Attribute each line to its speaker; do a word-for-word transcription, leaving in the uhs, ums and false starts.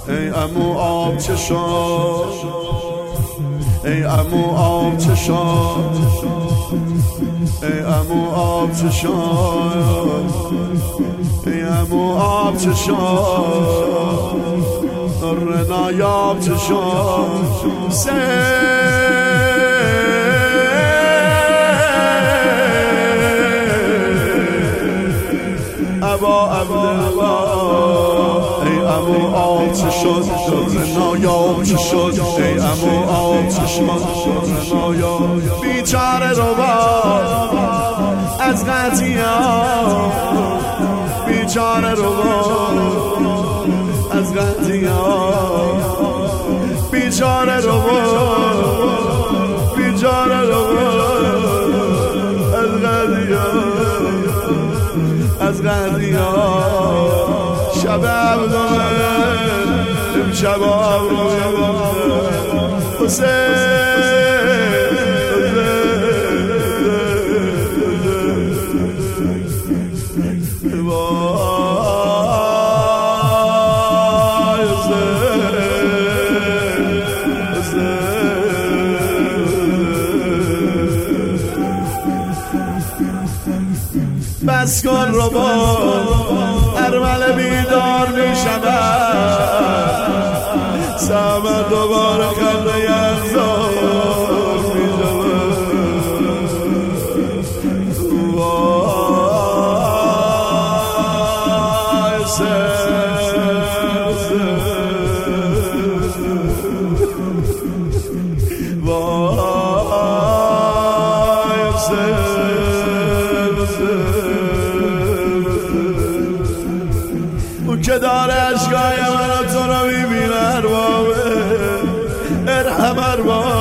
Speaker 1: ای عمو آب چشام، ای عمو آب چشام، ای عمو آب چشام، ای عمو آب چشام، رنایاب چشام سه ابا عبدالله. ای عمو آب چه شد رنایاب چه شد، ای عمو آب چه شد رنایاب. بیچاره رو با از قضیه‌ها، بیچاره رو با از قضیه‌ها، بیچاره رو با بیچاره رو با از قضیه‌ها، از قضیه‌ها. شب عبدالله امشب آب رو حسین بس کن رو با ارمل بیدار می شود، سمت دوباره خنده یخزار می شود. وای سر وای سر اون که داره عشقای من تو رو میبینه اربابه، ارحم ارباب.